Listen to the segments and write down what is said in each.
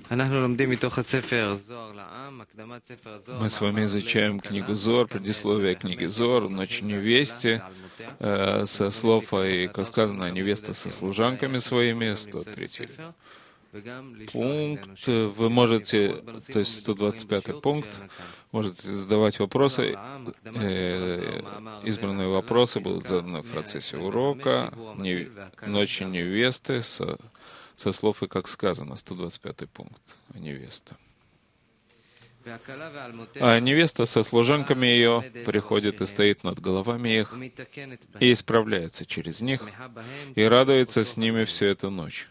Мы с вами изучаем книгу Зор, предисловие книги Зор, «Ночь невесте», со слов, и, как сказано, невеста со служанками своими, 103 пункт. Вы можете, то есть 125 пункт, можете задавать вопросы, избранные вопросы будут заданы в процессе урока, «Ночи невесты», со слов и как сказано, 125 пункт, невеста. А невеста со служанками ее приходит и стоит над головами их, и исправляется через них, и радуется с ними всю эту ночь.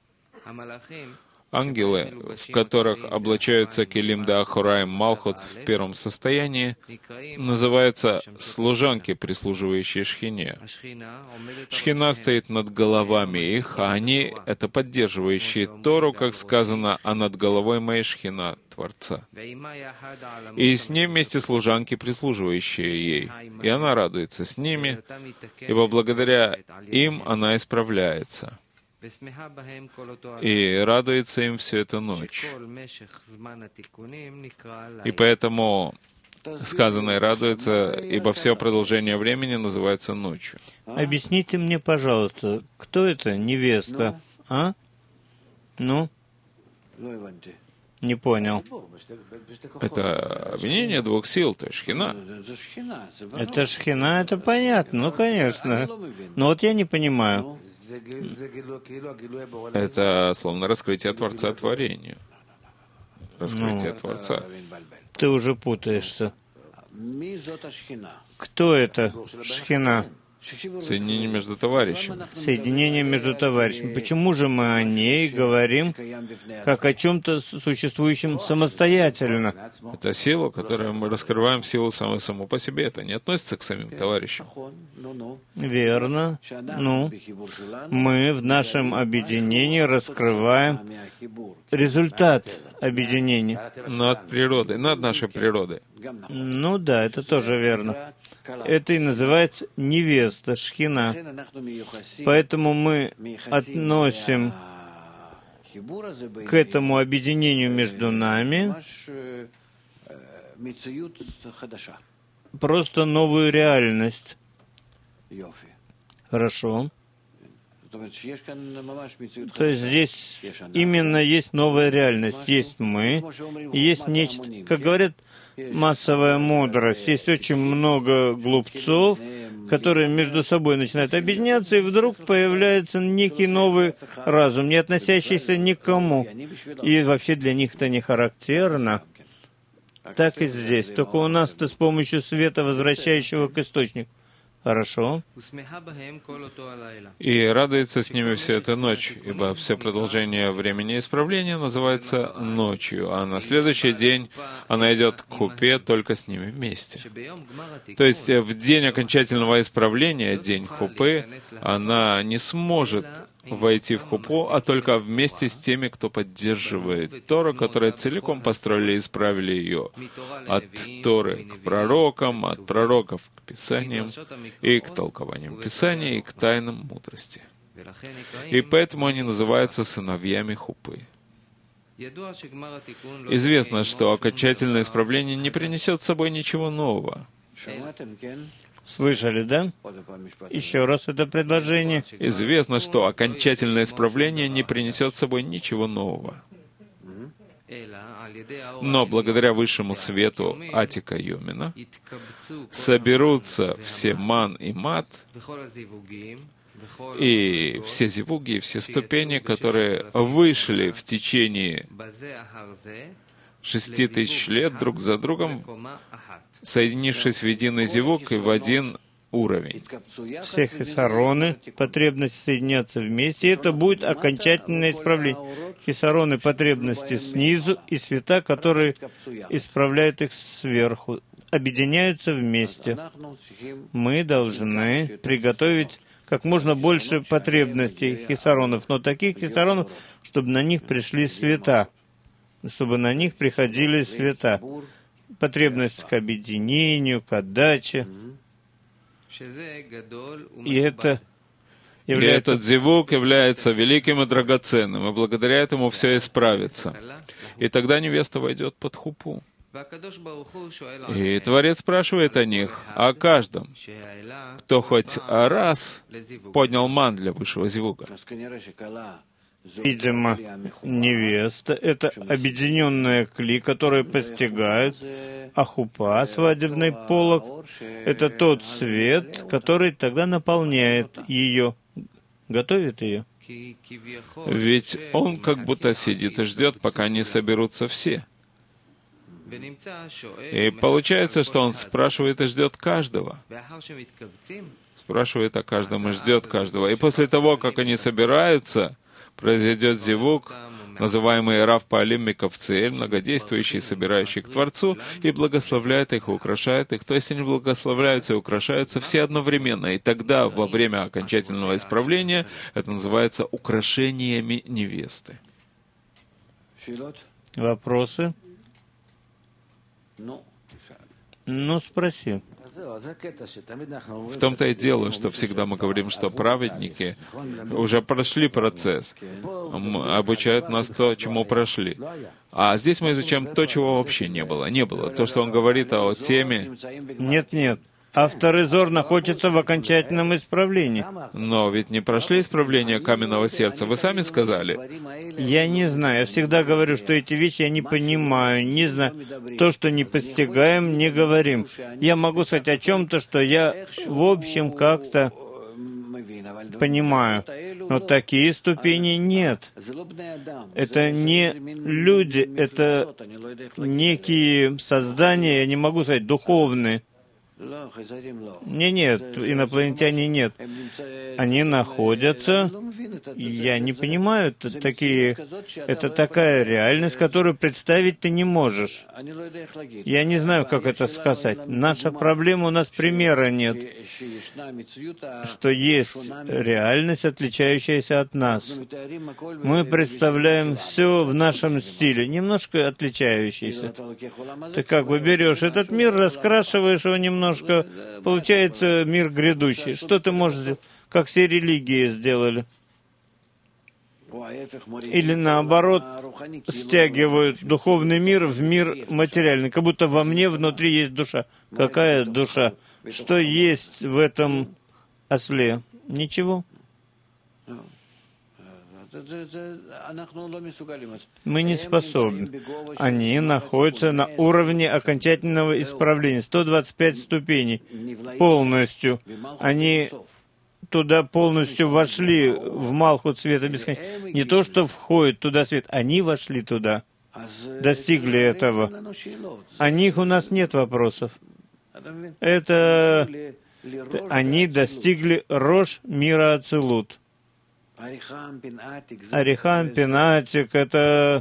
Ангелы, в которых облачаются Келим да Ахураим Малхут в первом состоянии, называются служанки, прислуживающие Шхине. Шхина стоит над головами их, а они — это поддерживающие Тору, как сказано, а над головой моей Шхина, Творца. И с ним вместе служанки, прислуживающие ей, и она радуется с ними, ибо благодаря им она исправляется. И радуется им всю эту ночь. И поэтому сказанное радуется, ибо все продолжение времени называется ночью. Объясните мне, пожалуйста, кто это невеста? А? Ну? Не понял. Это объединение двух сил, то есть Шхина. Это Шхина, это понятно, ну, конечно. Но вот я не понимаю. Это словно раскрытие Творца творению. Раскрытие Творца. Ты уже путаешься. Кто это Шхина? Соединение между товарищами. Соединение между товарищами. Почему же мы о ней говорим как о чем-то существующем самостоятельно? Это сила, которую мы раскрываем, силу саму по себе. Это не относится к самим товарищам. Верно. Ну, мы в нашем объединении раскрываем результат объединения. Над природой, над нашей природой. Ну да, это тоже верно. Это и называется невеста, Шхина. Поэтому мы относим к этому объединению между нами просто новую реальность. Хорошо. То есть здесь именно есть новая реальность. Есть мы, и есть нечто, как говорят, массовая мудрость. Есть очень много глупцов, которые между собой начинают объединяться, и вдруг появляется некий новый разум, не относящийся ни к кому. И вообще для них это не характерно. Так и здесь. Только у нас это с помощью света, возвращающего к источнику. Хорошо. И радуется с ними вся эта ночь, ибо все продолжение времени исправления называется ночью, а на следующий день она идет к хупе только с ними вместе. То есть в день окончательного исправления, день хупы, она не сможет войти в хупу, а только вместе с теми, кто поддерживает Тору, которые целиком построили и исправили ее. От Торы к пророкам, от пророков к Писаниям, и к толкованиям Писания, и к тайнам мудрости. И поэтому они называются сыновьями хупы. Известно, что окончательное исправление не принесет с собой ничего нового. Слышали, да? Еще раз это предложение. Известно, что окончательное исправление не принесет с собой ничего нового. Но благодаря высшему свету Атика Йомина соберутся все ман и мат, и все зивуги, и все ступени, которые вышли в течение 6000 лет друг за другом, соединившись в единый зивук и в один уровень. Все хисароны, потребности соединятся вместе, и это будет окончательное исправление. Хисароны, потребности снизу, и света, которые исправляют их сверху, объединяются вместе. Мы должны приготовить как можно больше потребностей хисаронов, но таких хисаронов, чтобы на них пришли света, чтобы на них приходили света. Потребность к объединению, к отдаче. И И этот зивук является великим и драгоценным, и благодаря этому все исправится. И тогда невеста войдет под хупу. И Творец спрашивает о них, о каждом, кто хоть раз поднял ман для высшего зивука. Видимо, невеста — это объединенная кли, которая постигает, а хупа, свадебный полог, это тот свет, который тогда наполняет ее, готовит ее. Ведь он как будто сидит и ждет, пока не соберутся все. И получается, что он спрашивает и ждет каждого. Спрашивает о каждом и ждет каждого. И после того, как они собираются, произойдет зивук, называемый Рав Паалим Микавцеэль, многодействующий, собирающий к Творцу, и благословляет их, и украшает их. То есть они благословляются и украшаются все одновременно. И тогда, во время окончательного исправления, это называется украшениями невесты. Вопросы? Ну, спроси. В том-то и дело, что всегда мы говорим, что праведники уже прошли процесс, обучают нас то, чему прошли. А здесь мы изучаем то, чего вообще не было. Не было. То, что он говорит о теме... Нет. Авторы Зор находятся в окончательном исправлении. Но ведь не прошли исправление каменного сердца. Вы сами сказали. Я не знаю. Я всегда говорю, что эти вещи я не понимаю, не знаю. То, что не постигаем, не говорим. Я могу сказать о чем-то, что я, в общем, как-то понимаю. Но такие ступени нет. Это не люди, это некие создания, я не могу сказать, духовные. Нет, инопланетяне нет. Они находятся, я не понимаю, это такая реальность, которую представить ты не можешь. Я не знаю, как это сказать. Наша проблема, у нас примера нет, что есть реальность, отличающаяся от нас. Мы представляем все в нашем стиле, немножко отличающийся. Ты как бы берешь этот мир, раскрашиваешь его немножко, получается мир грядущий. Что ты можешь сделать? Как все религии сделали. Или наоборот, стягивают духовный мир в мир материальный. Как будто во мне внутри есть душа. Какая душа? Что есть в этом осле? Ничего. Мы не способны. Они находятся на уровне окончательного исправления. 125 ступеней. Полностью. Они туда полностью вошли, в Малхут света бесконечности. Не то, что входит туда свет. Они вошли туда. Достигли этого. О них у нас нет вопросов. Это... Они достигли Рош мира Ацилут. Арихан, Пинатик, это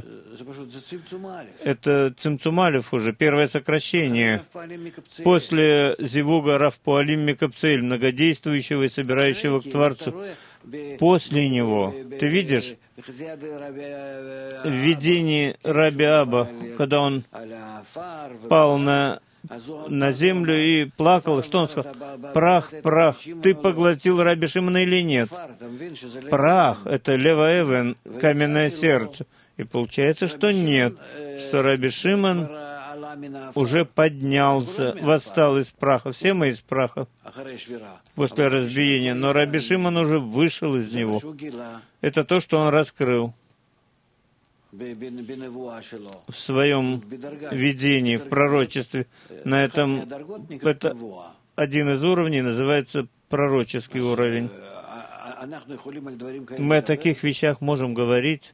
Цимцум Алеф уже, первое сокращение. После Зивуга Рав Паалим Микавцеэль, многодействующего и собирающего к Творцу. После него, ты видишь, в видении Раби Аба, когда он пал на землю и плакал, что он сказал? Прах, прах, ты поглотил Раби Шимона или нет? Прах — это Лева Эвен, каменное сердце. И получается, что нет, что Раби Шимон уже поднялся, восстал из праха. Все мы из праха после разбиения, но Раби Шимон уже вышел из него. Это то, что он раскрыл в своем видении, в пророчестве. На этом, это один из уровней, называется пророческий уровень. Мы о таких вещах можем говорить.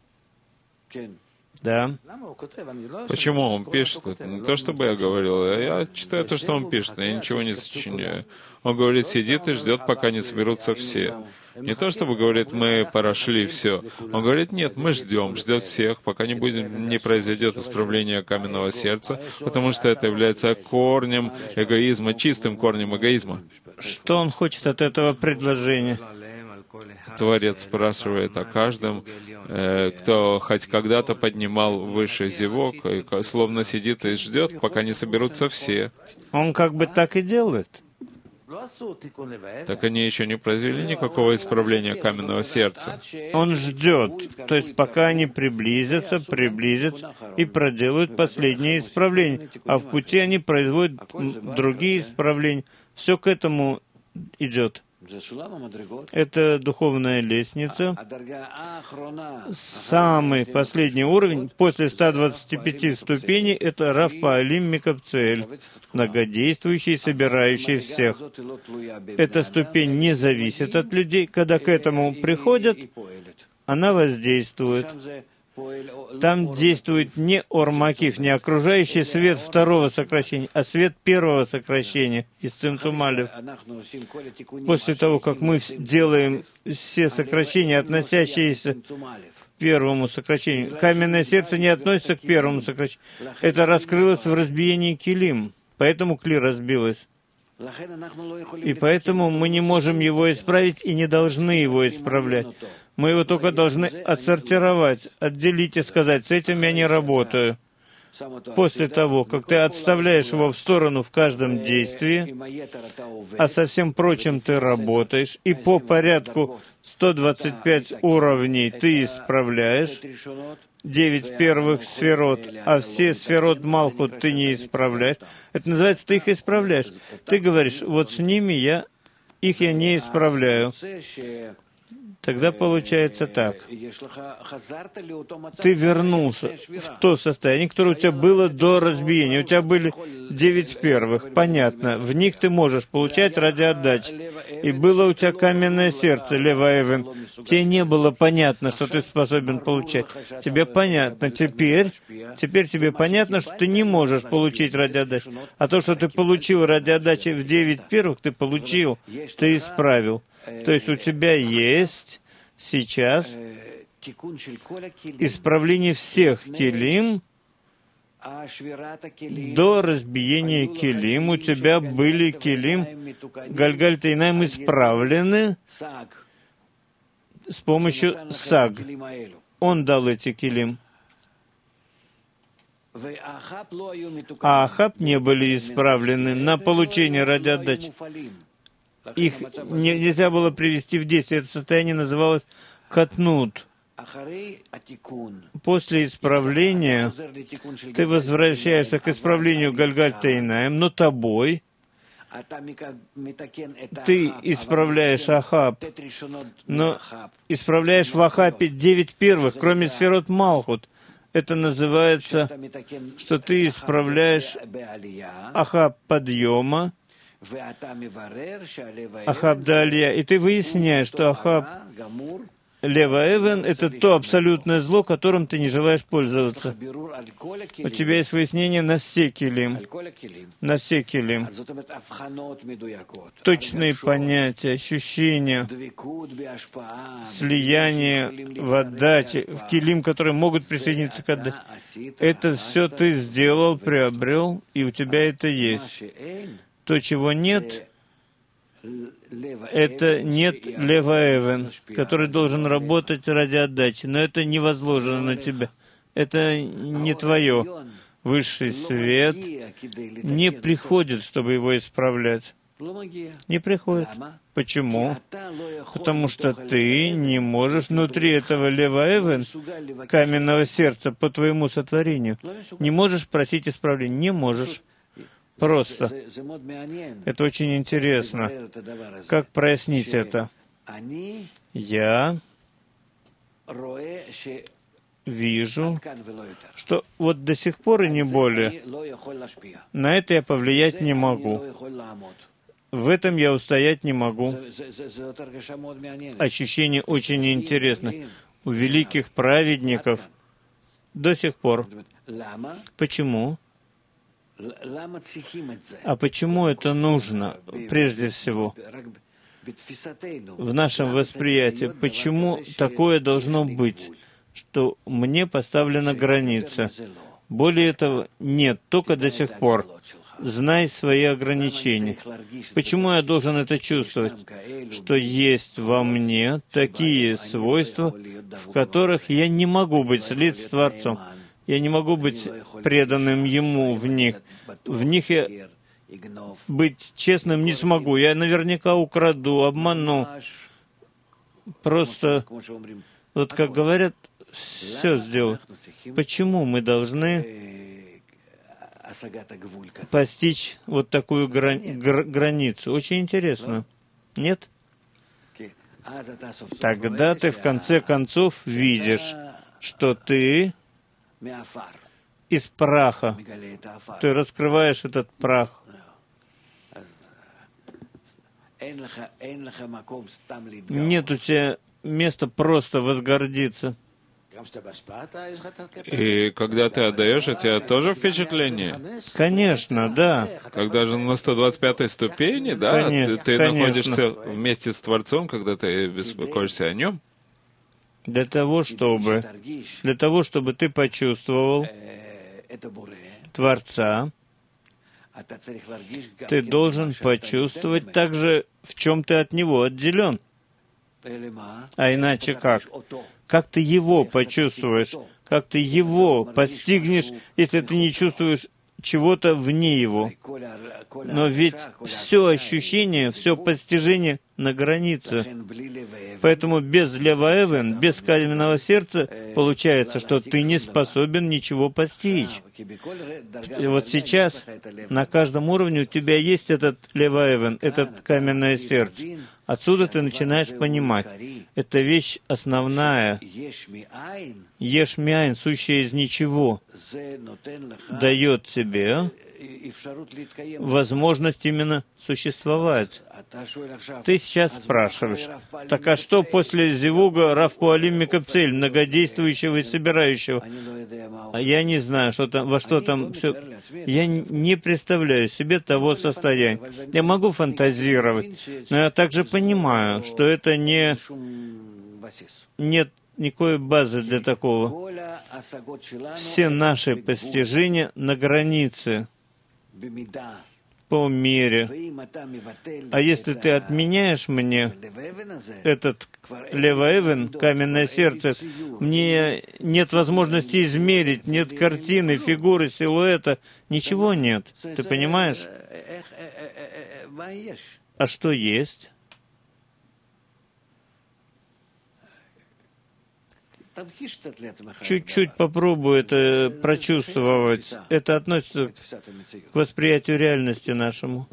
Да. Почему он пишет это? Не то, чтобы я говорил, я читаю то, что он пишет, я ничего не сочиняю. Он говорит, сидит и ждет, пока не соберутся все. Не то, чтобы говорит, мы прошли все. Он говорит, нет, мы ждет всех, пока не произойдет исправление каменного сердца, потому что это является корнем эгоизма, чистым корнем эгоизма. Что он хочет от этого предложения? Творец спрашивает о каждом, кто хоть когда-то поднимал высший зевок, и словно сидит и ждет, пока не соберутся все. Он как бы так и делает. Так они еще не произвели никакого исправления каменного сердца. Он ждет, то есть пока они приблизятся и проделают последнее исправление, а в пути они производят другие исправления. Все к этому идет. Это духовная лестница. Самый последний уровень, после 125 ступеней, это Рав Паалим Микабцеэль, многодействующий, собирающий всех. Эта ступень не зависит от людей. Когда к этому приходят, она воздействует. Там действует не Ор-Макиф, не окружающий свет второго сокращения, а свет первого сокращения из Цимцум Алеф. После того, как мы делаем все сокращения, относящиеся к первому сокращению, каменное сердце не относится к первому сокращению. Это раскрылось в разбиении килим, поэтому кли разбилось. И поэтому мы не можем его исправить и не должны его исправлять. Мы его только должны отсортировать, отделить и сказать, с этим я не работаю. После того, как ты отставляешь его в сторону в каждом действии, а со всем прочим ты работаешь, и по порядку 125 уровней ты исправляешь, 9 первых сферот, а все сферот Малхут ты не исправляешь. Это называется, ты их исправляешь. Ты говоришь, вот с ними я не исправляю. Тогда получается так. Ты вернулся в то состояние, которое у тебя было до разбиения. У тебя были 9 первых, понятно. В них ты можешь получать ради отдачи. И было у тебя каменное сердце, Лева Эвен. Тебе не было понятно, что ты способен получать. Тебе понятно. Теперь тебе понятно, что ты не можешь получить ради отдачи. А то, что ты получил ради отдачи в 9 первых, ты получил, ты исправил. То есть у тебя есть сейчас исправление всех килим до разбиения килим. У тебя были килим Гальгаль Тейнаим исправлены с помощью саг. Он дал эти килим. А Ахаб не были исправлены на получение ради отдачи. Их нельзя было привести в действие. Это состояние называлось катнут. После исправления ты возвращаешься к исправлению Гальгаль Тейнаим, но тобой ты исправляешь Ахаб, но исправляешь в Ахабе 9 первых, кроме сферот Малхут. Это называется, что ты исправляешь Ахаб подъема, Ахаб Далия, и ты выясняешь, что Ахаб Лева Эвен — это то абсолютное зло, которым ты не желаешь пользоваться. У тебя есть выяснение на все килим. На все килим. Точные понятия, ощущения, слияние в отдаче, в килим, которые могут присоединиться к отдаче. Это все ты сделал, приобрел, и у тебя это есть. То, чего нет, это нет Лева Эвен, который должен работать ради отдачи, но это не возложено на тебя. Это не твое. Высший свет не приходит, чтобы его исправлять. Не приходит. Почему? Потому что ты не можешь внутри этого Лева Эвен, каменного сердца, по твоему сотворению, не можешь просить исправления. Не можешь. Просто. Это очень интересно. Как прояснить это? Я вижу, что вот до сих пор и не более. На это я повлиять не могу. В этом я устоять не могу. Ощущение очень интересно. У великих праведников до сих пор. Почему? А почему это нужно, прежде всего, в нашем восприятии? Почему такое должно быть, что мне поставлена граница? Более этого, нет, только до сих пор. Знай свои ограничения. Почему я должен это чувствовать? Что есть во мне такие свойства, в которых я не могу быть слит с Творцом. Я не могу быть преданным Ему в них. В них быть честным не смогу. Я наверняка украду, обману. Просто, вот как говорят, все сделаю. Почему мы должны постичь вот такую границу? Очень интересно. Нет? Тогда ты в конце концов видишь, что ты из праха. Ты раскрываешь этот прах. Нет у тебя места просто возгордиться. И когда ты отдаешь, у тебя тоже впечатление? Конечно, да. Когда же на 125-й ступени, да, Конечно, ты конечно. находишься вместе с Творцом, когда ты беспокоишься о Нем. Для того, чтобы ты почувствовал Творца, ты должен почувствовать также, в чем ты от Него отделен. А иначе как? Как ты Его почувствуешь? Как ты Его постигнешь, если ты не чувствуешь чего-то вне Его? Но ведь все ощущение, все постижение на границе. Поэтому без лева-эвен, без каменного сердца, получается, что ты не способен ничего постичь. И вот сейчас на каждом уровне у тебя есть этот лева-эвен, этот каменное сердце. Отсюда ты начинаешь понимать, эта вещь основная. Еш миайн, сущая из ничего, дает тебе возможность именно существовать. Ты сейчас спрашиваешь, так а что после зивуга Рав Пуалим Микапцель, многодействующего и собирающего? А я не знаю, что там, во что там все. Я не представляю себе того состояния. Я могу фантазировать, но я также понимаю, что это нет никакой базы для такого. Все наши постижения на границе, по мере. А если ты отменяешь мне этот лева-эвен, каменное сердце, мне нет возможности измерить, нет картины, фигуры, силуэта, ничего нет. Ты понимаешь? А что есть? Чуть-чуть попробуй это прочувствовать. Это относится к восприятию реальности нашему.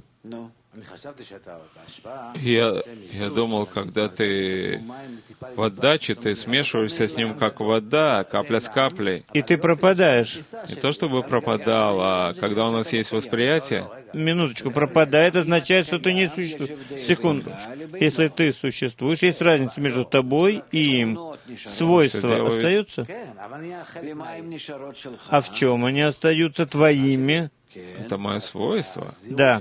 Я думал, когда ты в отдаче, ты смешиваешься с ним как вода, капля с каплей. И ты пропадаешь. Не то чтобы пропадал, а когда у нас есть восприятие... Минуточку, пропадает означает, что ты не существуешь. Секунду. Если ты существуешь, есть разница между тобой и им. Свойства остаются? А в чем они остаются твоими? Это мое свойство. Да.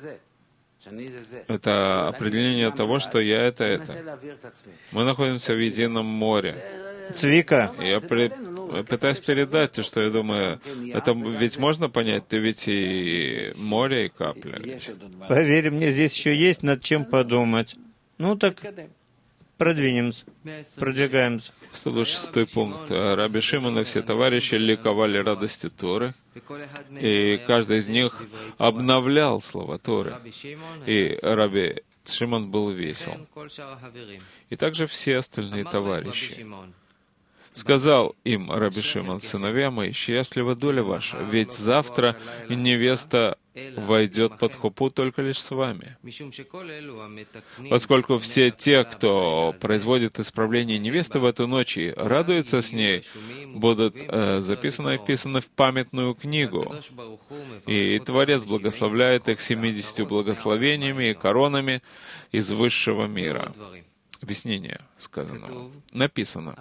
Это определение того, что я — это. Мы находимся в едином море. Цвика. Я пытаюсь передать то, что я думаю, это ведь можно понять, ты ведь и море, и капля. Поверь мне, здесь еще есть над чем подумать. Ну так, продвигаемся. 126 пункт. Раби Шимон и все товарищи ликовали радостью Торы, и каждый из них обновлял слова Торы. И Раби Шимон был весел. И также все остальные товарищи. Сказал им Раби Шимон: сыновья мои, счастлива доля ваша, ведь завтра невеста войдет под хупу только лишь с вами. Поскольку все те, кто производит исправление невесты в эту ночь и радуется с ней, будут записаны и вписаны в памятную книгу. И Творец благословляет их 70 благословениями и коронами из высшего мира. Объяснение сказанного. Написано.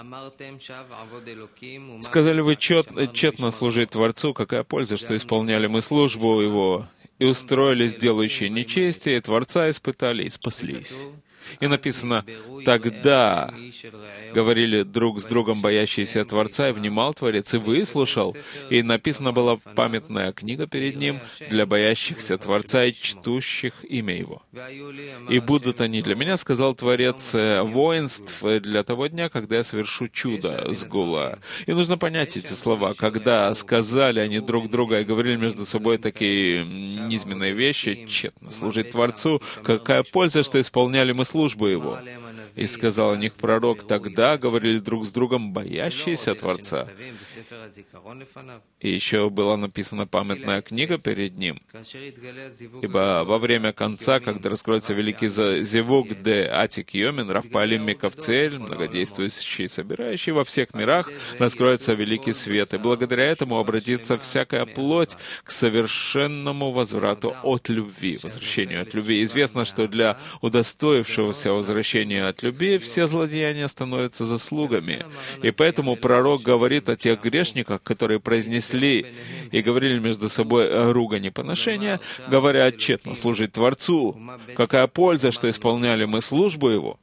Сказали вы тщетно служить Творцу, какая польза, что исполняли мы службу Его, и устроились делающие нечестие, и Творца испытали, и спаслись. И написано, «Тогда говорили друг с другом боящиеся Творца, и внимал Творец, и выслушал». И написана была памятная книга перед ним для боящихся Творца и чтущих имя Его. «И будут они для меня, сказал Творец, воинств для того дня, когда я совершу чудо с Гула». И нужно понять эти слова. Когда сказали они друг друга и говорили между собой такие низменные вещи, тщетно служить Творцу, какая польза, что исполняли мы службу Его? И сказал о них пророк, тогда говорили друг с другом боящиеся Творца. И еще была написана памятная книга перед ним, ибо во время конца, когда раскроется великий зевук де Атик Йомин, Рафпалим Микавцель, многодействующий и собирающий во всех мирах, раскроется великий свет, и благодаря этому обратится всякая плоть к совершенному возврату от любви, возвращению от любви. Известно, что для удостоившегося возвращения от любви все злодеяния становятся заслугами. И поэтому пророк говорит о тех грешниках, которые произнесли и говорили между собой ругань и поношения, говоря тщетно служить Творцу. Какая польза, что исполняли мы службу Его?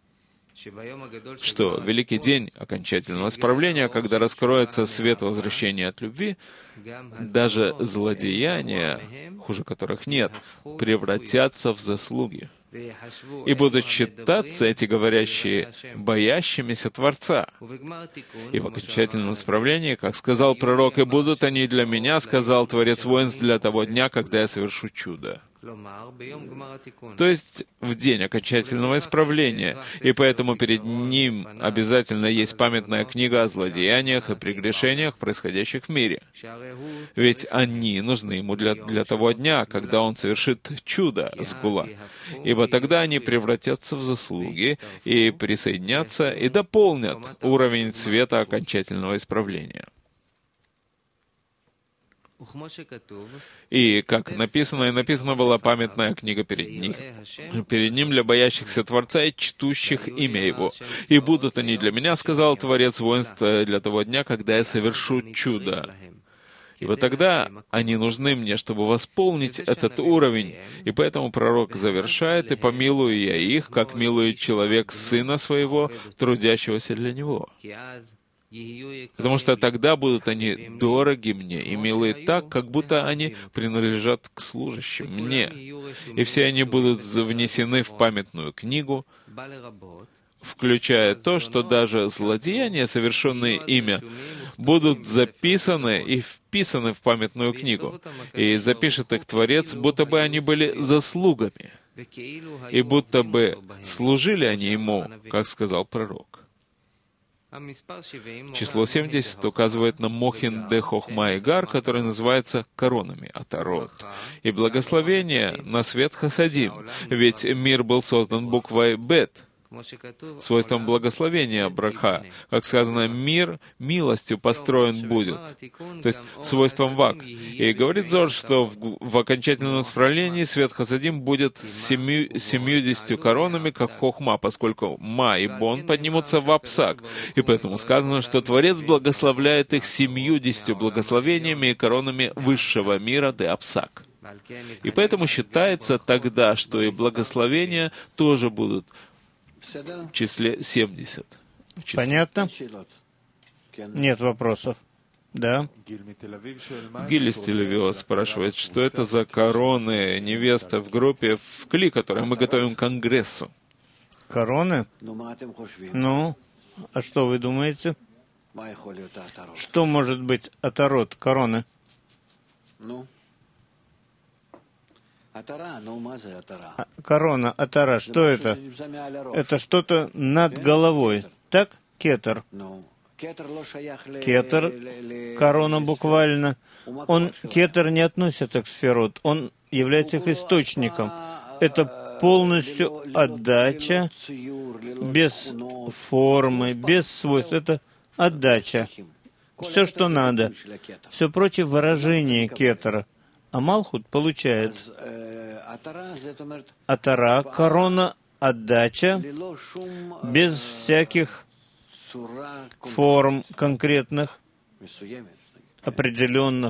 Что великий день окончательного исправления, когда раскроется свет возвращения от любви, даже злодеяния, хуже которых нет, превратятся в заслуги. И будут считаться эти говорящие боящимися Творца. И в окончательном исправлении, как сказал пророк, «И будут они для меня, сказал Творец воинств, для того дня, когда я совершу чудо». То есть в день окончательного исправления, и поэтому перед ним обязательно есть памятная книга о злодеяниях и прегрешениях, происходящих в мире. Ведь они нужны ему для того дня, когда он совершит чудо с Гула. Ибо тогда они превратятся в заслуги и присоединятся и дополнят уровень света окончательного исправления. И, как написано, и написана была памятная книга перед ним для боящихся Творца и чтущих имя Его. «И будут они для меня, сказал Творец воинств, для того дня, когда я совершу чудо». И вот тогда они нужны мне, чтобы восполнить этот уровень. И поэтому пророк завершает, «И помилую я их, как милует человек сына своего, трудящегося для него». Потому что тогда будут они дороги мне и милые так, как будто они принадлежат к служащим мне. И все они будут внесены в памятную книгу, включая то, что даже злодеяния, совершенные ими, будут записаны и вписаны в памятную книгу. И запишет их Творец, будто бы они были заслугами, и будто бы служили они Ему, как сказал пророк. Число 70 указывает на Мохин де Хохма и Гар, который называется коронами Атарот. И благословение на свет Хасадим, ведь мир был создан буквой Бет, свойством благословения Браха. Как сказано, мир милостью построен будет. То есть свойством Вак. И говорит Зор, что в окончательном исправлении свет Хасадим будет с 70 коронами, как Хохма, поскольку Ма и Бон поднимутся в Апсак. И поэтому сказано, что Творец благословляет их 70 благословениями и коронами высшего мира де Апсак. И поэтому считается тогда, что и благословения тоже будут в числе 70. Понятно? Нет вопросов. Да. Гиль из Тель-Авива спрашивает, что это за короны невесты в группе в Кли, которую мы готовим к Конгрессу. Короны? Ну, а что вы думаете? Что может быть Атарот, короны? Корона, атара, что это? Это что-то над головой. Так? Кетер. Кетер, корона буквально. Кетер не относится к сферот, он является их источником. Это полностью отдача, без формы, без свойств. Это отдача. Все, что надо. Все прочее выражение кетера. А Малхут получает Атара, корона, отдача, без всяких форм конкретных, определенных,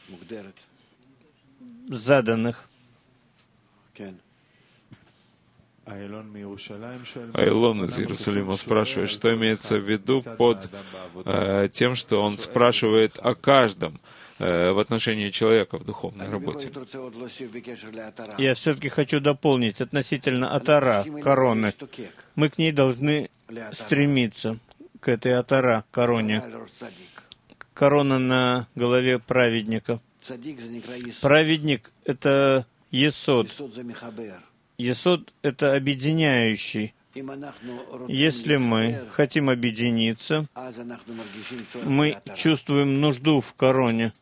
заданных. Айлон из Иерусалима спрашивает, что имеется в виду под тем, что он спрашивает о каждом в отношении человека в духовной работе. Я все-таки хочу дополнить относительно атара, короны. Мы к ней должны стремиться, к этой атара, короне. Корона на голове праведника. Праведник — это есод. Есод — это объединяющий. Если мы хотим объединиться, мы чувствуем нужду в короне,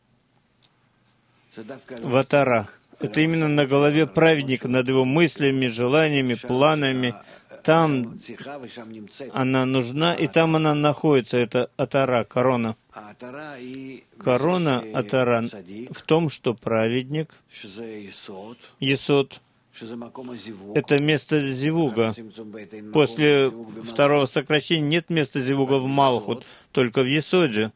в атара. Это именно на голове праведника, над его мыслями, желаниями, планами. Там она нужна, и там она находится, это атара, корона. Корона атара в том, что праведник, есод, это место зивуга. После второго сокращения нет места зивуга в Малхут, только в есоде.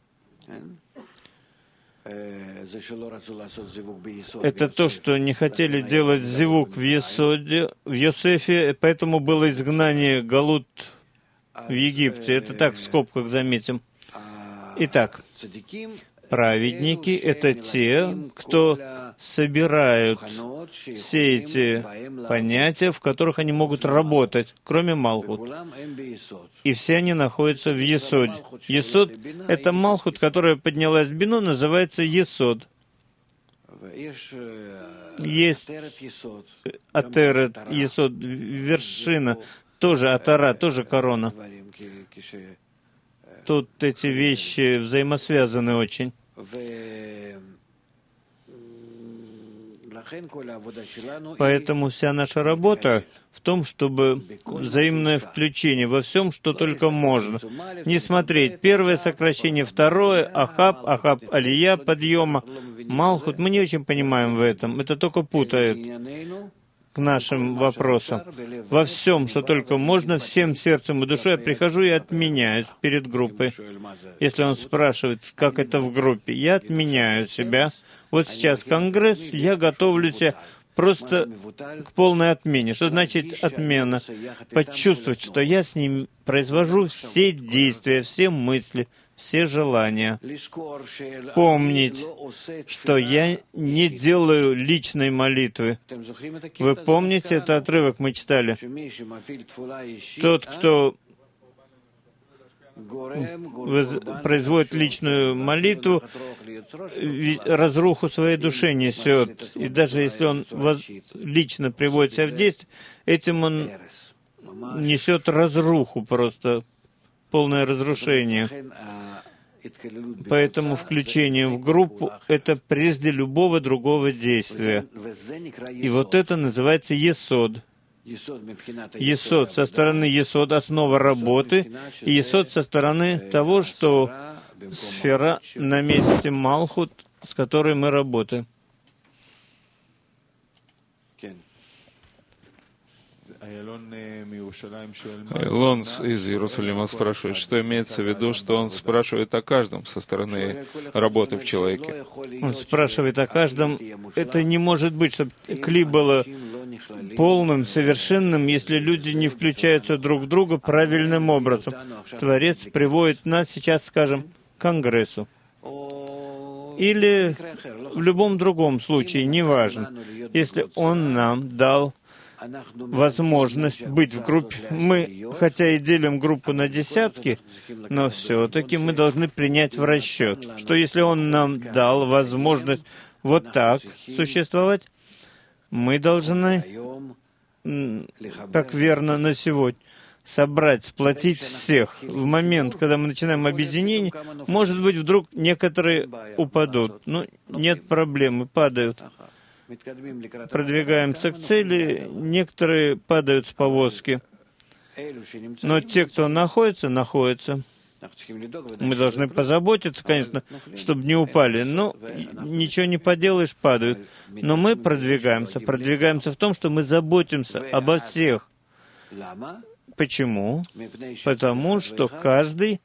Это то, что не хотели делать зивуг в есоде, в Йосефе, поэтому было изгнание Галут в Египте. Это так, в скобках заметим. Итак, праведники — это те, кто собирают все эти понятия, в которых они могут работать, кроме Малхут. И все они находятся в Есоде. Есод — это Малхут, которая поднялась в Бину, называется Есод. Есть Атерет, Есод, вершина, тоже Атара, тоже корона. Тут эти вещи взаимосвязаны очень. Поэтому вся наша работа в том, чтобы взаимное включение во всем, что только можно. Не смотреть первое сокращение, второе, Ахаб, Алия, подъема, Малхут. Мы не очень понимаем в этом. Это только путает к нашим вопросам. Во всем, что только можно, всем сердцем и душой я прихожу и отменяюсь перед группой. Если он спрашивает, как это в группе, я отменяю себя. Вот сейчас конгресс, я готовлю себя просто к полной отмене. Что значит отмена? Почувствовать, что я с ним произвожу все действия, все мысли, все желания. Помнить, что я не делаю личной молитвы. Вы помните этот отрывок, мы читали? Тот, кто производит личную молитву, разруху своей души несет. И даже если он лично приводит себя в действие, этим он несет разруху, просто полное разрушение. Поэтому включение в группу — это прежде любого другого действия. И вот это называется есод. Есод со стороны есод — основа работы, и есод со стороны того, что сфера на месте Малхут, с которой мы работаем. Айлон из Иерусалима спрашивает, что имеется в виду, что он спрашивает о каждом со стороны работы в человеке. Он спрашивает о каждом. Это не может быть, чтобы клип было полным, совершенным, если люди не включаются друг в друга правильным образом. Творец приводит нас сейчас, скажем, к Конгрессу. Или в любом другом случае, неважно. Если Он нам дал возможность быть в группе. Мы, хотя и делим группу на десятки, но все-таки мы должны принять в расчет, что если Он нам дал возможность вот так существовать, мы должны, как верно на сегодня, собрать, сплотить всех. В момент, когда мы начинаем объединение, может быть, вдруг некоторые упадут. Ну, нет проблемы, падают. Продвигаемся к цели, некоторые падают с повозки. Но те, кто находится, находятся. Мы должны позаботиться, конечно, чтобы не упали. Но ничего не поделаешь, падают. Но мы продвигаемся. Продвигаемся в том, что мы заботимся обо всех. Почему? Потому что каждый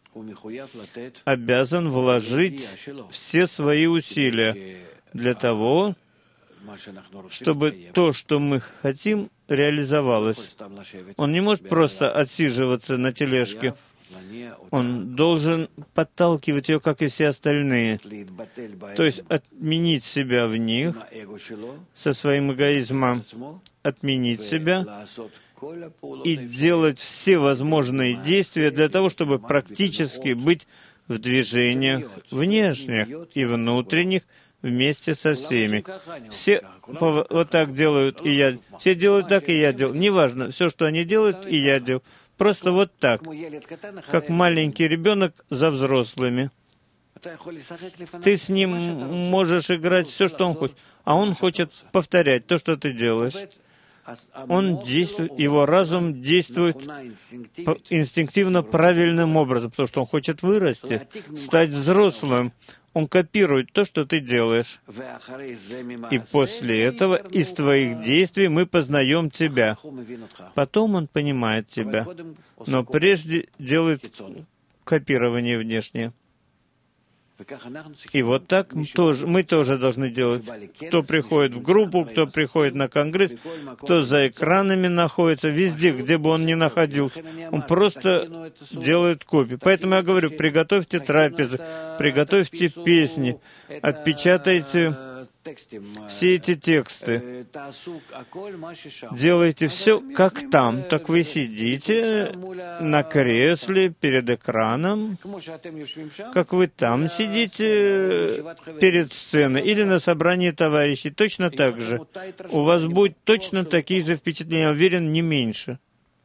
обязан вложить все свои усилия для того, чтобы то, что мы хотим, реализовалось. Он не может просто отсиживаться на тележке. Он должен подталкивать ее, как и все остальные. То есть отменить себя в них, со своим эгоизмом отменить себя и делать все возможные действия для того, чтобы практически быть в движениях внешних и внутренних вместе со всеми. Все вот так делают, и я. Все делают так, и я делаю. Неважно, все, что они делают, и я делаю. Просто вот так, как маленький ребенок за взрослыми. Ты с ним можешь играть все, что он хочет, а он хочет повторять то, что ты делаешь. Он действует, его разум действует инстинктивно правильным образом, потому что он хочет вырасти, стать взрослым. Он копирует то, что ты делаешь. И после этого из твоих действий мы познаем тебя. Потом он понимает тебя. Но прежде делает копирование внешнее. И вот так мы тоже должны делать. Кто приходит в группу, кто приходит на конгресс, кто за экранами находится, везде, где бы он ни находился, он просто делает копию. Поэтому я говорю, приготовьте трапезы, приготовьте песни, отпечатайте все эти тексты. Делайте все, как там. Так вы сидите на кресле перед экраном, как вы там сидите перед сценой или на собрании товарищей. Точно так же. У вас будут точно такие же впечатления, я уверен, не меньше.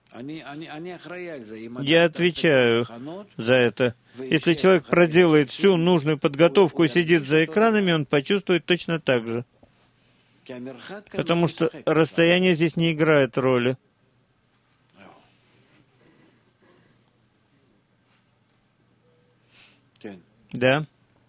Я отвечаю за это. Если человек проделает всю нужную подготовку и сидит за экранами, он почувствует точно так же. Потому что расстояние здесь не играет роли. Да?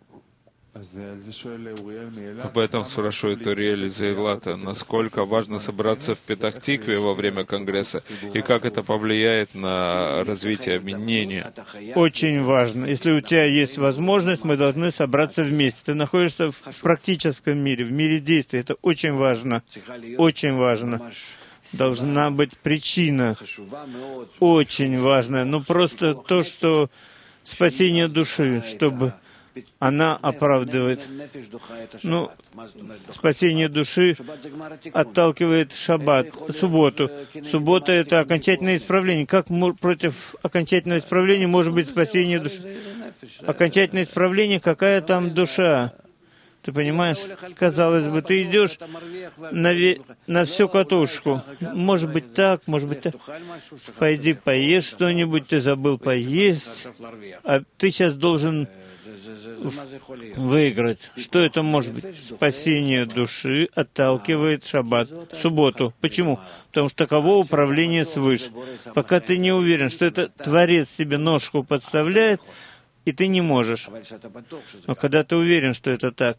Об этом спрашивает Уриэль из Эйлата. Насколько важно собраться в Петах-Тикве во время Конгресса, и как это повлияет на развитие объединения? Очень важно. Если у тебя есть возможность, мы должны собраться вместе. Ты находишься в практическом мире, в мире действий. Это очень важно. Очень важно. Должна быть причина. Очень важная. Ну, просто то, что спасение души, чтобы она оправдывает. Ну, спасение души отталкивает шаббат, субботу. Суббота — это окончательное исправление. Как против окончательного исправления может быть спасение души? Окончательное исправление, какая там душа? Ты понимаешь? Казалось бы, ты идешь на всю катушку. Может быть так, может быть так. Пойди поешь что-нибудь, ты забыл поесть, а ты сейчас должен выиграть. Что это может быть? Спасение души отталкивает шаббат, субботу. Почему? Потому что таково управление свыше. Пока ты не уверен, что это Творец тебе ножку подставляет, и ты не можешь. Но когда ты уверен, что это так,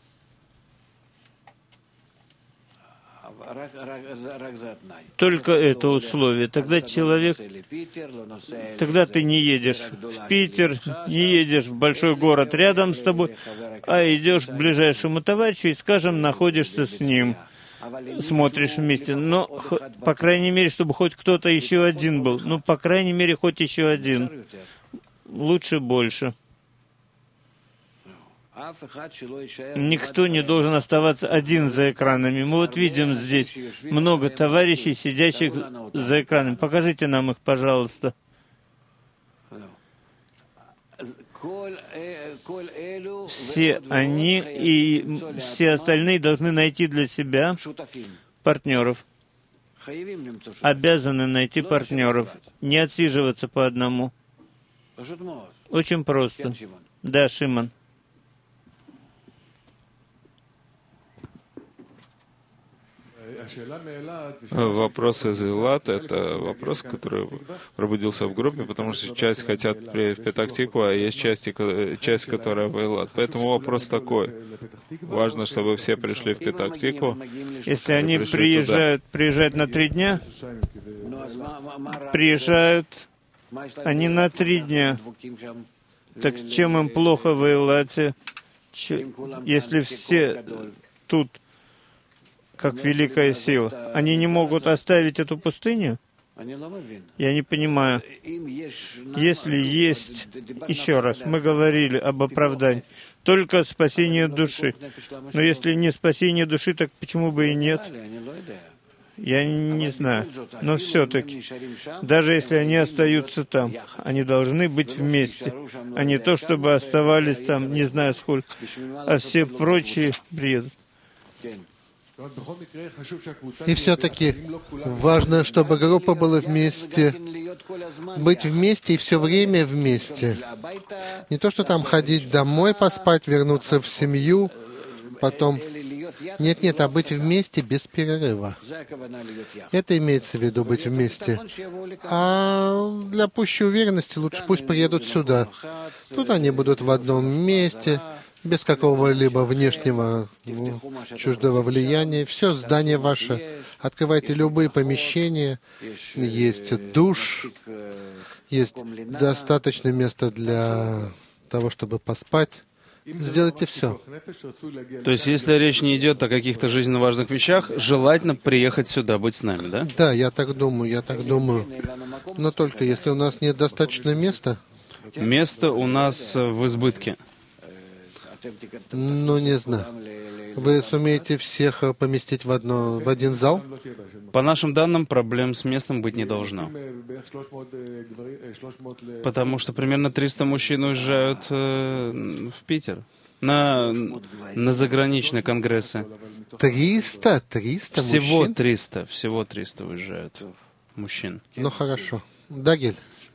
только это условие. Тогда человек, тогда ты не едешь в Питер, не едешь в большой город рядом с тобой, а идешь к ближайшему товарищу и, скажем, находишься с ним, смотришь вместе. Но, по крайней мере, чтобы хоть кто-то еще один был. Ну, по крайней мере, хоть еще один. Лучше больше. Никто не должен оставаться один за экранами. Мы вот видим здесь много товарищей, сидящих за экранами. Покажите нам их, пожалуйста. Все они и все остальные должны найти для себя партнеров. Обязаны найти партнеров. Не отсиживаться по одному. Очень просто. Да, Шимон. Вопрос из Эйлата — это вопрос, который пробудился в группе, потому что часть хотят в Петах-Тикву, а есть часть, которая в Эйлат. Поэтому вопрос такой. Важно, чтобы все пришли в Петах-Тикву. Если они приезжают на 3 дня, приезжают они на 3 дня. Так чем им плохо в Эйлате, если все тут как великая сила. Они не могут оставить эту пустыню? Я не понимаю. Если есть, еще раз, мы говорили об оправдании, только спасение души. Но если не спасение души, так почему бы и нет? Я не знаю. Но все-таки, даже если они остаются там, они должны быть вместе, а не то, чтобы оставались там не знаю сколько, а все прочие приедут. И все-таки важно, чтобы группа была вместе, быть вместе и все время вместе. Не то, что там ходить домой, поспать, вернуться в семью, потом... Нет, а быть вместе без перерыва. Это имеется в виду быть вместе. А для пущей уверенности лучше пусть приедут сюда. Тут они будут в одном месте, без какого-либо внешнего чуждого влияния. Все здание ваше. Открывайте любые помещения. Есть душ, есть достаточно места для того, чтобы поспать. Сделайте все. То есть, если речь не идет о каких-то жизненно важных вещах, желательно приехать сюда, быть с нами, да? Да, я так думаю. Но только если у нас нет достаточно места. Место у нас в избытке. Ну, не знаю. Вы сумеете всех поместить в один зал? По нашим данным, проблем с местом быть не должно. Потому что примерно 300 мужчин уезжают в Питер на заграничные конгрессы. 300 мужчин? Всего 300 уезжают мужчин. Ну, хорошо. Дагель.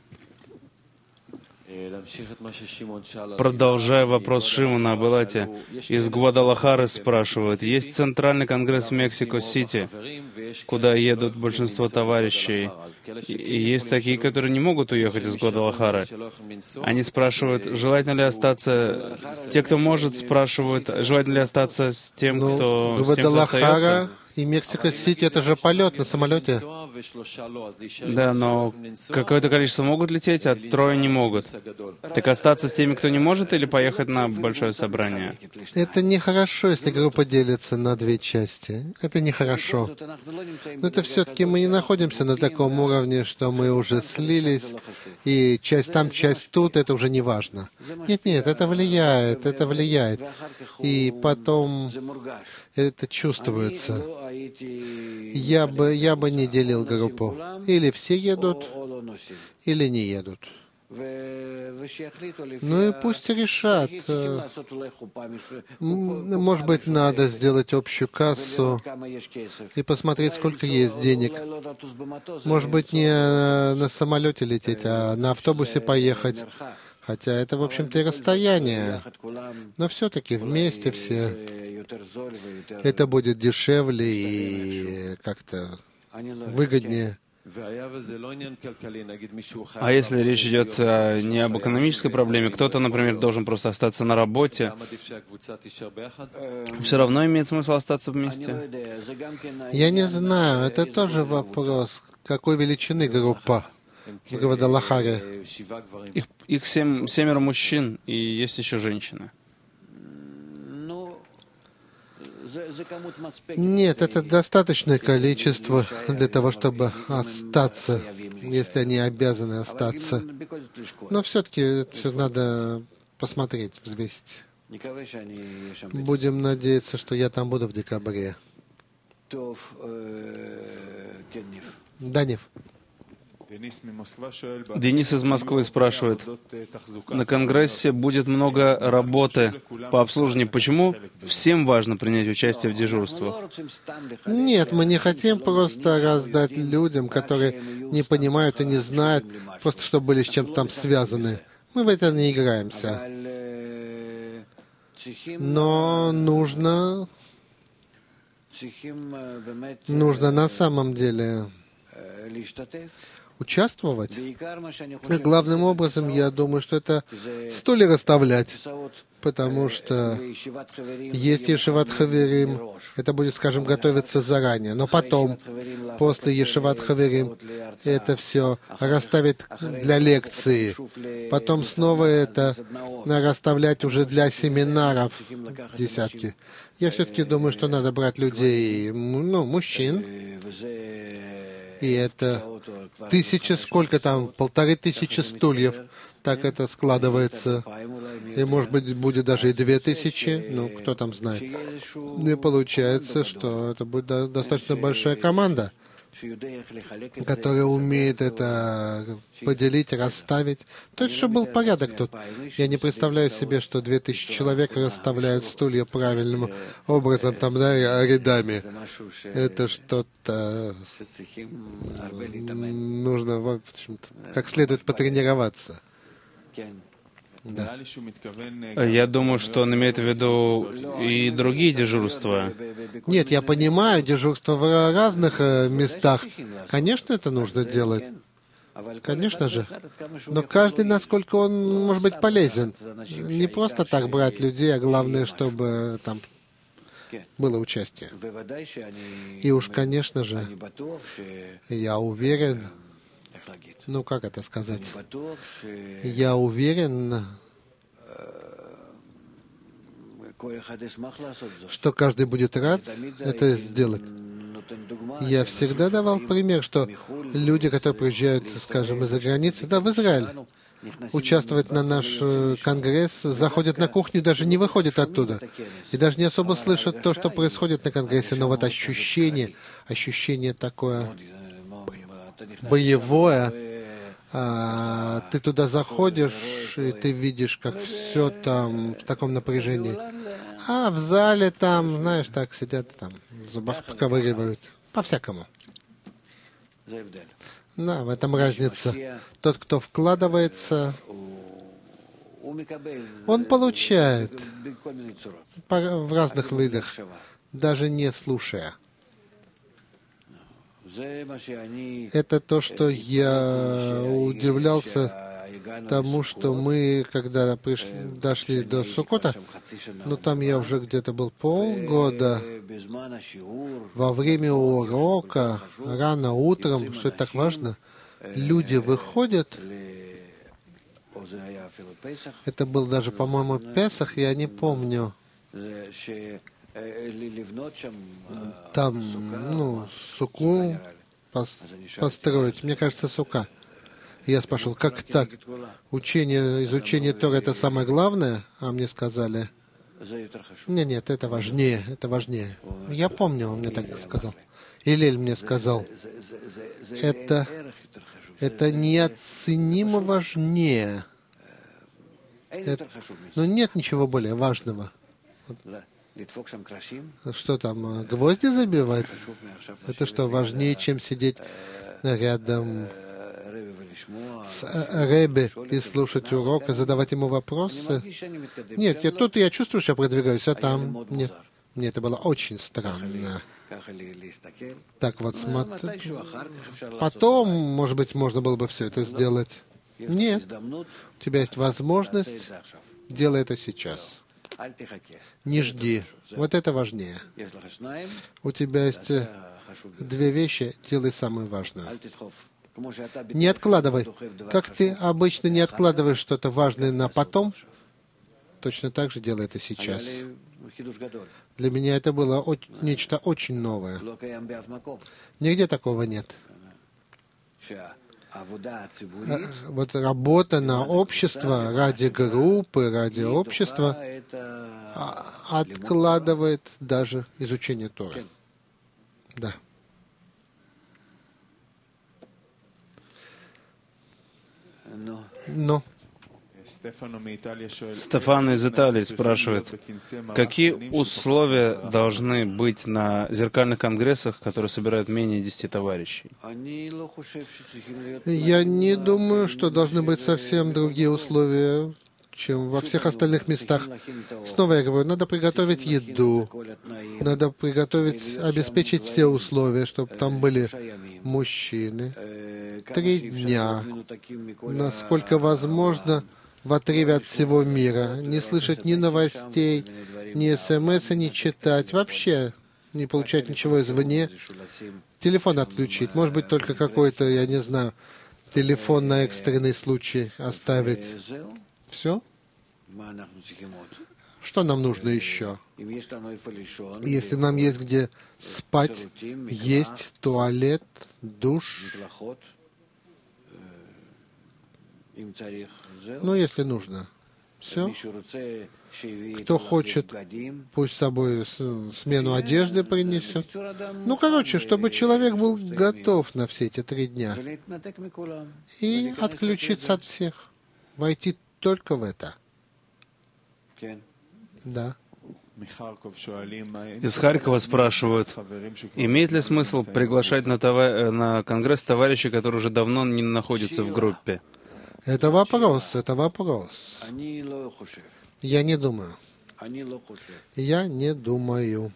Продолжая вопрос Шимона об Элате, из Гвадалахары спрашивают, есть Центральный конгресс в Мексико-Сити, куда едут большинство товарищей, и есть такие, которые не могут уехать из Гвадалахары. Они спрашивают, желательно ли остаться, те, кто может, спрашивают, желательно ли остаться с тем, кто остается. И Мексико-Сити — это же полет на самолете. Да, но какое-то количество могут лететь, а трое не могут. Так остаться с теми, кто не может, или поехать на большое собрание? Это нехорошо, если группа делится на две части. Это нехорошо. Но это все-таки мы не находимся на таком уровне, что мы уже слились, и часть там, часть тут, это уже не важно. Нет, это влияет. И потом это чувствуется. Я бы не делил группу. Или все едут, или не едут. Ну и пусть решат. Может быть, надо сделать общую кассу и посмотреть, сколько есть денег. Может быть, не на самолете лететь, а на автобусе поехать. Хотя это, в общем-то, и расстояние. Но все-таки вместе все. Это будет дешевле и как-то выгоднее. А если речь идет не об экономической проблеме, кто-то, например, должен просто остаться на работе, все равно имеет смысл остаться вместе? Я не знаю, это тоже вопрос, какой величины группа в Гвадалахаре. Их 7 мужчин, и есть еще женщины. Нет, это достаточное количество для того, чтобы остаться, если они обязаны остаться. Но все-таки все надо посмотреть, взвесить. Будем надеяться, что я там буду в декабре. Данев. Денис из Москвы спрашивает, на Конгрессе будет много работы по обслуживанию. Почему всем важно принять участие в дежурствах? Нет, мы не хотим просто раздать людям, которые не понимают и не знают, просто чтобы были с чем-то там связаны. Мы в это не играемся. Но нужно на самом деле участвовать. И главным образом, я думаю, что это стулья расставлять, потому что есть Ешиват Хаверим, это будет, скажем, готовиться заранее, но потом, после Ешиват Хаверим, это все расставить для лекции, потом снова это расставлять уже для семинаров десятки. Я все-таки думаю, что надо брать людей, мужчин, и это 1000, сколько там, 1500 стульев, так это складывается. И, может быть, будет даже и 2000, кто там знает. И получается, что это будет достаточно большая команда, которая умеет это поделить, расставить. То есть, чтобы был порядок тут. Я не представляю себе, что 2000 человек расставляют стулья правильным образом, там, рядами. Это что-то нужно, в общем-то, как следует потренироваться. Да. Я думаю, что он имеет в виду и другие дежурства. Нет, я понимаю, дежурство в разных местах. Конечно, это нужно делать. Конечно же. Но каждый, насколько он может быть полезен. Не просто так брать людей, а главное, чтобы там было участие. И уж, конечно же, я уверен, как это сказать? Я уверен, что каждый будет рад это сделать. Я всегда давал пример, что люди, которые приезжают, скажем, из-за границы, в Израиль, участвовать на наш конгресс, заходят на кухню, даже не выходят оттуда. И даже не особо слышат то, что происходит на конгрессе. Но вот ощущение такое боевое, ты туда заходишь, и ты видишь, как все там в таком напряжении. А в зале там, знаешь, так сидят, там, в зубах поковыривают. По-всякому. Да, в этом разница. Тот, кто вкладывается, он получает в разных видах, даже не слушая. Это то, что я удивлялся тому, что мы, когда дошли до Суккота, там я уже где-то был полгода, во время урока, рано утром, что это так важно, люди выходят, это был даже, по-моему, Песах, я не помню, там, суку построить, мне кажется, сука. Я спрашивал, как так? Изучение Торы — это самое главное? А мне сказали, нет, это важнее, это важнее. Я помню, он мне так сказал. Илель мне сказал, это неоценимо важнее. Нет ничего более важного. Что там, гвозди забивать? Это что, важнее, чем сидеть рядом с Ребе и слушать урок, и задавать ему вопросы? Нет, я чувствую, что я продвигаюсь, а там нет. Мне это было очень странно. Так вот, смотри. Потом, может быть, можно было бы все это сделать. Нет. У тебя есть возможность, делай это сейчас. Не жди. Вот это важнее. У тебя есть 2 вещи, делай самую важную. Не откладывай. Как ты обычно не откладываешь что-то важное на потом, точно так же делай это сейчас. Для меня это было нечто очень новое. Нигде такого нет. Вот работа на общество, ради группы, ради общества, откладывает даже изучение Торы. Да. Но. Стефан из Италии спрашивает, какие условия должны быть на зеркальных конгрессах, которые собирают менее 10 товарищей? Я не думаю, что должны быть совсем другие условия, чем во всех остальных местах. Снова я говорю, надо приготовить еду, надо обеспечить все условия, чтобы там были мужчины, 3 дня, насколько возможно, в отрыве от всего мира. Не слышать ни новостей, ни СМС, не читать, вообще не получать ничего извне. Телефон отключить, может быть, только какой-то, я не знаю, телефон на экстренный случай оставить. Все? Что нам нужно еще? Если нам есть где спать, есть туалет, душ, ну, если нужно. Все. Кто хочет, пусть с собой смену одежды принесет. Ну, короче, чтобы человек был готов на все эти 3 дня. И отключиться от всех. Войти только в это. Да. Из Харькова спрашивают, имеет ли смысл приглашать на конгресс товарищей, которые уже давно не находятся в группе? Это вопрос. Я не думаю. Я не думаю.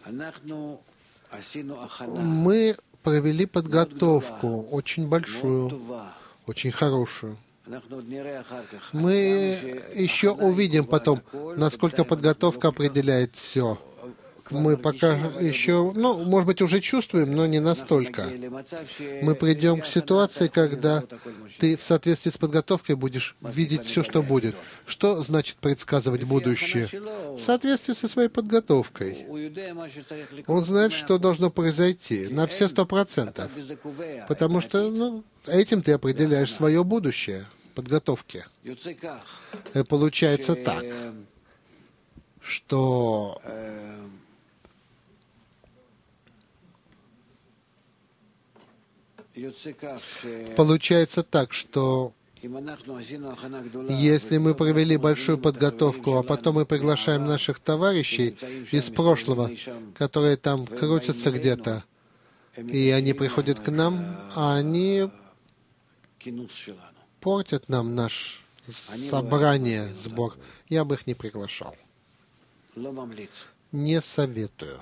Мы провели подготовку очень большую, очень хорошую. Мы еще увидим потом, насколько подготовка определяет все. Мы пока еще, может быть, уже чувствуем, но не настолько. Мы придем к ситуации, когда ты в соответствии с подготовкой будешь видеть все, что будет. Что значит предсказывать будущее? В соответствии со своей подготовкой. Он знает, что должно произойти на все 100%. Потому что, этим ты определяешь свое будущее, подготовки. И получается так, что если мы провели большую подготовку, а потом мы приглашаем наших товарищей из прошлого, которые там крутятся где-то, и они приходят к нам, а они портят нам наше собрание, сбор, я бы их не приглашал. Не советую.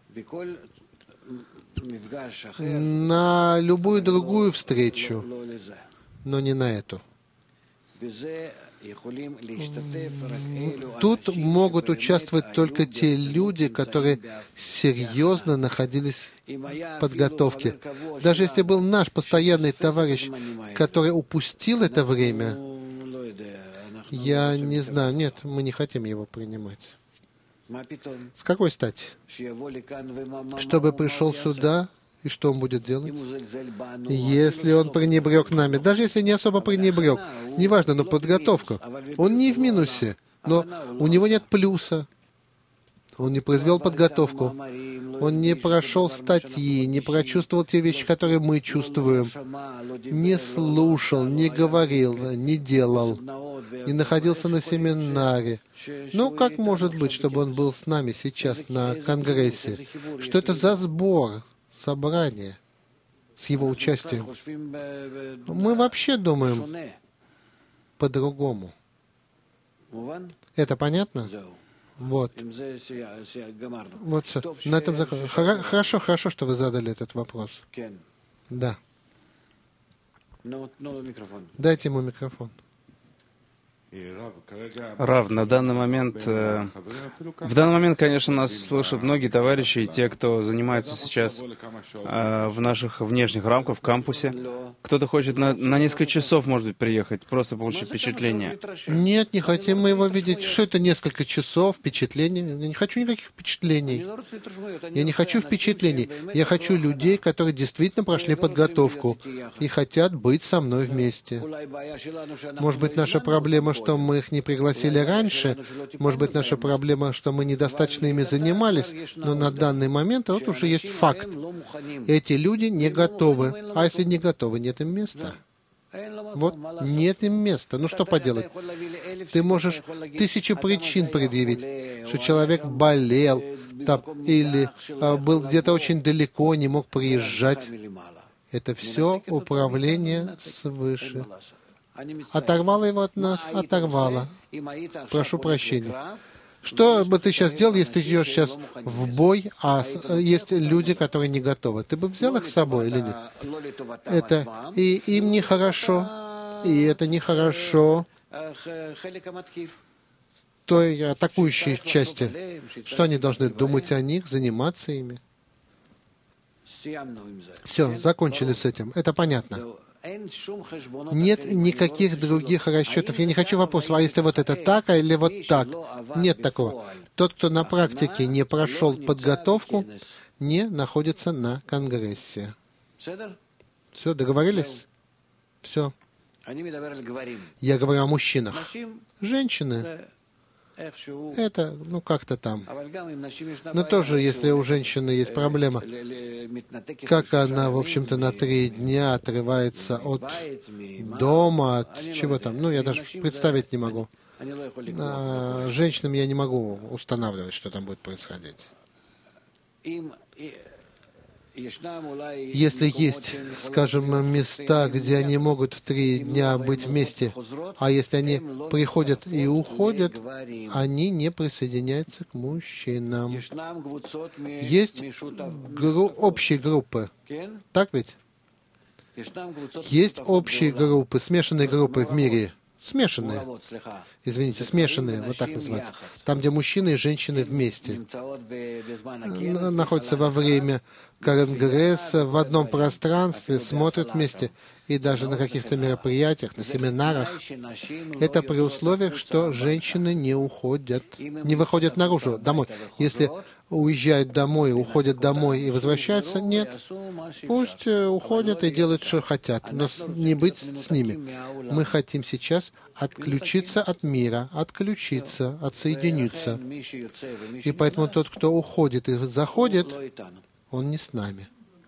На любую другую встречу, но не на эту. Тут могут участвовать только те люди, которые серьезно находились в подготовке. Даже если был наш постоянный товарищ, который упустил это время, я не знаю, нет, мы не хотим его принимать. С какой стати? Чтобы пришел сюда, и что он будет делать? Если он пренебрег нами, даже если не особо пренебрег, неважно, но подготовку, он не в минусе, но у него нет плюса. Он не произвел подготовку, он не прошел статьи, не прочувствовал те вещи, которые мы чувствуем, не слушал, не говорил, не делал, не находился на семинаре. Как может быть, чтобы он был с нами сейчас на Конгрессе? Что это за сбор, собрание с его участием? Мы вообще думаем по-другому. Это понятно? Вот все. На этом хорошо, что вы задали этот вопрос. Да. Дайте ему микрофон. Рав, в данный момент, конечно, нас слышат многие товарищи, и те, кто занимается сейчас в наших внешних рамках, в кампусе. Кто-то хочет на несколько часов, может быть, приехать, просто получить впечатление. Нет, не хотим мы его видеть. Что это несколько часов, впечатлений? Я не хочу никаких впечатлений. Я не хочу впечатлений. Я хочу людей, которые действительно прошли подготовку и хотят быть со мной вместе. Может быть, наша проблема, что мы их не пригласили раньше. Может быть, наша проблема, что мы недостаточно ими занимались. Но на данный момент вот уже есть факт. Эти люди не готовы. А если не готовы, нет им места. Вот, нет им места. Что поделать? Ты можешь 1000 причин предъявить, что человек болел там, или был где-то очень далеко, не мог приезжать. Это все управление свыше. Оторвало его от нас? Оторвало. Прошу прощения. Что бы ты сейчас делал, если ты идешь сейчас в бой, а есть люди, которые не готовы? Ты бы взял их с собой или нет? Это и им нехорошо, и это нехорошо той атакующей части. Что они должны думать о них, заниматься ими? Все, закончили с этим. Это понятно. Нет никаких других расчетов. Я не хочу вопросов, а если вот это так, или вот так? Нет такого. Тот, кто на практике не прошел подготовку, не находится на Конгрессе. Все, договорились? Все. Я говорю о мужчинах. Женщины, это, как-то там. Но тоже, если у женщины есть проблема, как она, в общем-то, на 3 дня отрывается от дома, от чего там, я даже представить не могу. Женщинам я не могу устанавливать, что там будет происходить. Если есть, скажем, места, где они могут 3 дня быть вместе, а если они приходят и уходят, они не присоединяются к мужчинам. Есть общие группы, так ведь? Есть общие группы, смешанные группы в мире. Смешанные. Извините, смешанные, вот так называется. Там, где мужчины и женщины вместе находятся во время конгресса, в одном пространстве, смотрят вместе, и даже на каких-то мероприятиях, на семинарах. Это при условии, что женщины не уходят, не выходят наружу, домой. Если уезжают домой, уходят домой и возвращаются, нет. Пусть уходят и делают, что хотят, но не быть с ними. Мы хотим сейчас отключиться от мира, отключиться, отсоединиться. И поэтому тот, кто уходит и заходит, он не с нами.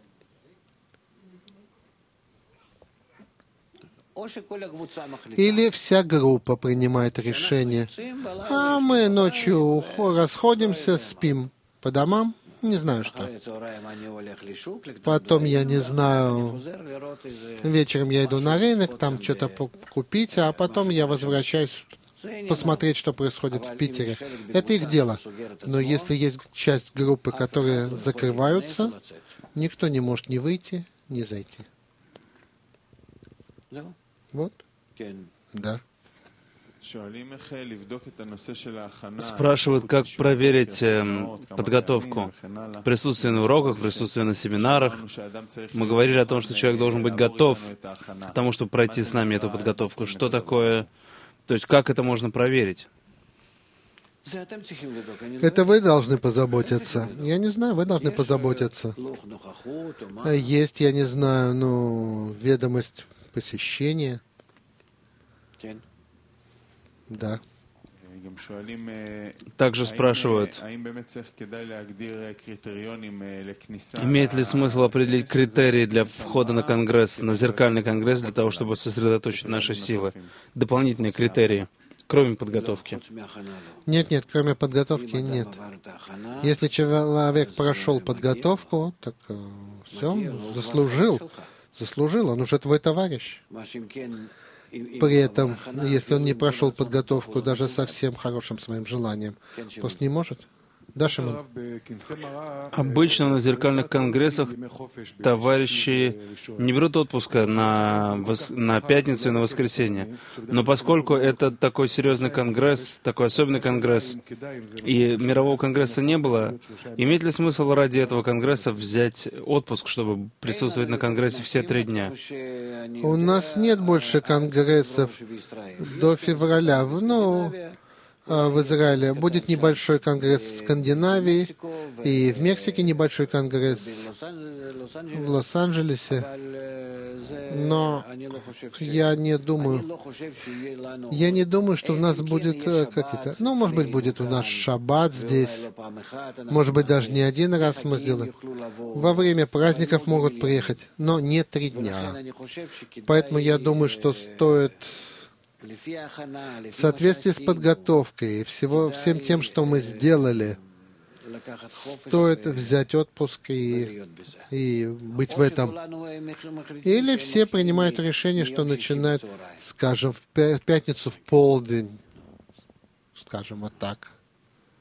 Или вся группа принимает решение, а мы ночью расходимся, спим по домам, не знаю что. Потом, я не знаю, вечером я иду на рынок, там что-то купить, а потом я возвращаюсь посмотреть, что происходит в Питере. Это их дело. Но если есть часть группы, которые закрываются, никто не может ни выйти, ни зайти. Вот? Да. Спрашивают, как проверить подготовку. Присутствие на уроках, присутствие на семинарах. Мы говорили о том, что человек должен быть готов к тому, чтобы пройти с нами эту подготовку. Что такое? То есть, как это можно проверить? Это вы должны позаботиться. Я не знаю, вы должны позаботиться. Есть, я не знаю, ведомость посещения. Да. Также спрашивают, имеет ли смысл определить критерии для входа на Конгресс, на зеркальный Конгресс, для того, чтобы сосредоточить наши силы? Дополнительные критерии, кроме подготовки. Нет, кроме подготовки нет. Если человек прошел подготовку, так все, заслужил, он уже твой товарищ. При этом, если он не прошел подготовку даже со всем хорошим своим желанием, просто не может. Да, Шимон? Обычно на зеркальных конгрессах товарищи не берут отпуска на пятницу и на воскресенье. Но поскольку это такой серьезный конгресс, такой особенный конгресс, и мирового конгресса не было, имеет ли смысл ради этого конгресса взять отпуск, чтобы присутствовать на конгрессе все 3 дня? У нас нет больше конгрессов до февраля. В Израиле будет небольшой конгресс в Скандинавии, и в Мексике небольшой конгресс, в Лос-Анджелесе. Но я не думаю, что у нас будет какие-то... может быть, будет у нас шаббат здесь. Может быть, даже не один раз мы сделаем. Во время праздников могут приехать, но не 3 дня. Поэтому я думаю, что стоит... В соответствии с подготовкой и всем тем, что мы сделали, стоит взять отпуск и быть в этом. Или все принимают решение, что начинают, скажем, в пятницу в полдень, скажем вот так.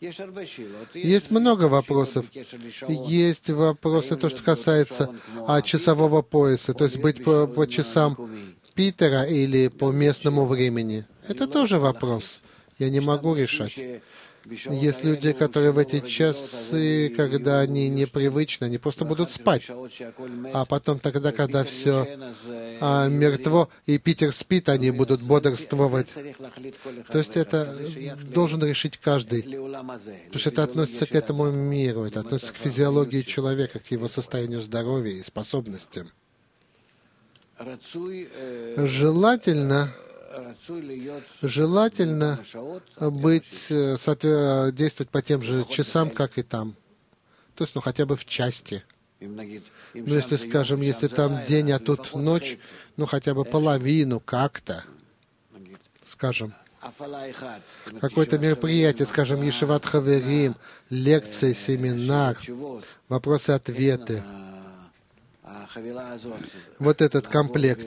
Есть много вопросов. Есть вопросы, то, что касается часового пояса, то есть быть по часам Питера или по местному времени. Это тоже вопрос. Я не могу решать. Есть люди, которые в эти часы, когда они непривычны, они просто будут спать. А потом тогда, когда все мертво, и Питер спит, они будут бодрствовать. То есть это должен решить каждый. Потому что это относится к этому миру, это относится к физиологии человека, к его состоянию здоровья и способностям. Желательно действовать по тем же часам, как и там. То есть, хотя бы в части. Если, скажем, если там день, а тут ночь, хотя бы половину как-то, скажем. Какое-то мероприятие, скажем, Ешиват Хаверим, лекция, семинар, вопросы-ответы. Вот этот комплект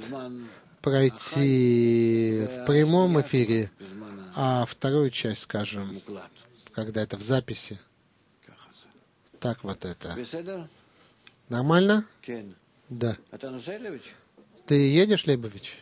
пройти в прямом эфире, а вторую часть, скажем, когда это в записи. Так вот это. Нормально? Да. Ты едешь, Лейбович?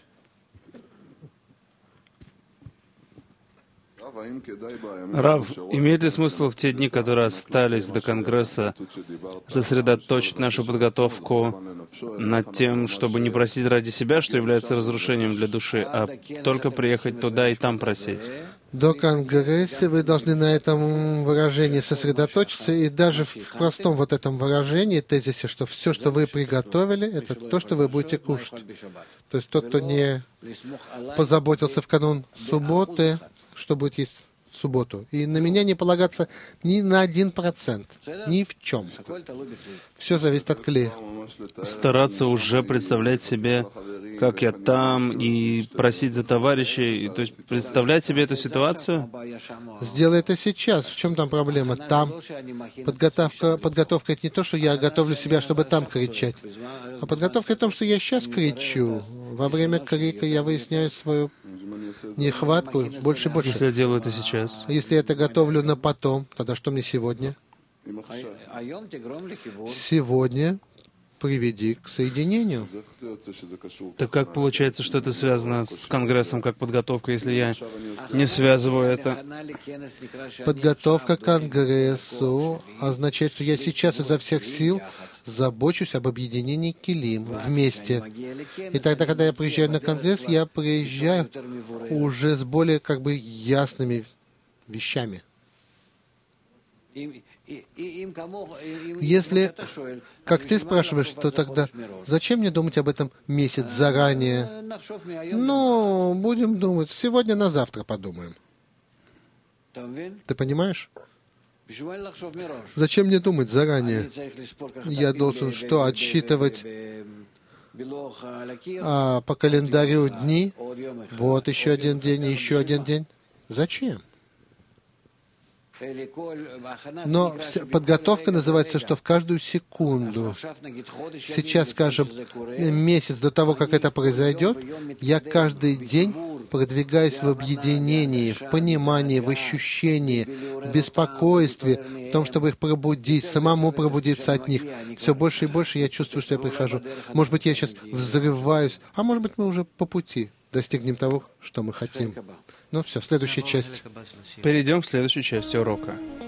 Рав, имеет ли смысл в те дни, которые остались до Конгресса, сосредоточить нашу подготовку над тем, чтобы не просить ради себя, что является разрушением для души, а только приехать туда и там просить? До Конгресса вы должны на этом выражении сосредоточиться, и даже в простом вот этом выражении, тезисе, что все, что вы приготовили, это то, что вы будете кушать. То есть тот, кто не позаботился в канун субботы, что будет есть в субботу. И на меня не полагаться ни на 1%, ни в чем. Все зависит от клея. Стараться уже представлять себе, как я там, и просить за товарищей, то есть представлять себе эту ситуацию? Сделай это сейчас. В чем там проблема? Там. Подготовка — это не то, что я готовлю себя, чтобы там кричать. А подготовка — в том, что я сейчас кричу. Во время крика я выясняю свою нехватку больше и больше. Если я делаю это сейчас? Если я это готовлю на потом, тогда что мне сегодня? Сегодня приведи к соединению. Так как получается, что это связано с Конгрессом как подготовка, если я не связываю это? Подготовка к Конгрессу означает, что я сейчас изо всех сил забочусь об объединении килим вместе. И тогда, когда я приезжаю на Конгресс, я приезжаю уже с более ясными вещами. Если, как ты спрашиваешь, то тогда зачем мне думать об этом месяц заранее? Будем думать. Сегодня на завтра подумаем. Ты понимаешь? Зачем мне думать заранее? Я должен что, отсчитывать по календарю дни? Вот еще один день и еще один день. Зачем? Но подготовка называется, что в каждую секунду. Сейчас, скажем, месяц до того, как это произойдет, я каждый день продвигаюсь в объединении, в понимании, в ощущении, в беспокойстве, в том, чтобы их пробудить, самому пробудиться от них. Все больше и больше я чувствую, что я прихожу. Может быть, я сейчас взрываюсь, а может быть, мы уже по пути достигнем того, что мы хотим. Все, следующая часть. Перейдем к следующей части урока.